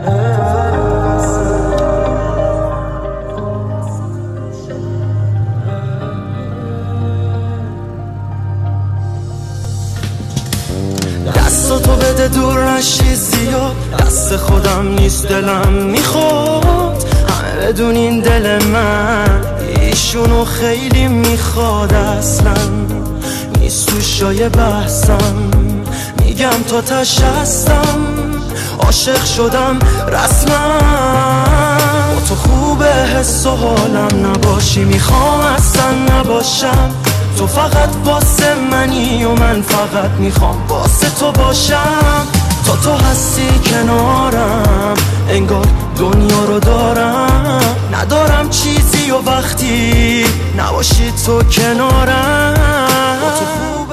دستاتو بده دور نشی زیاد، دست خودم نیست دلم میخواد همه بدونین دل من ایشونو خیلی میخواد، اصلا نیست تو شای بحثم، میگم تا تش هستم، عاشق شدم رسما. با تو خوبه حس و حالم نباشی، میخوام اصلا نباشم، تو فقط واسه منی و من فقط میخوام واسه تو باشم. تا تو هستی کنارم انگار دنیا رو دارم، ندارم چیزی و وقتی نباشی تو کنارم. با تو خوب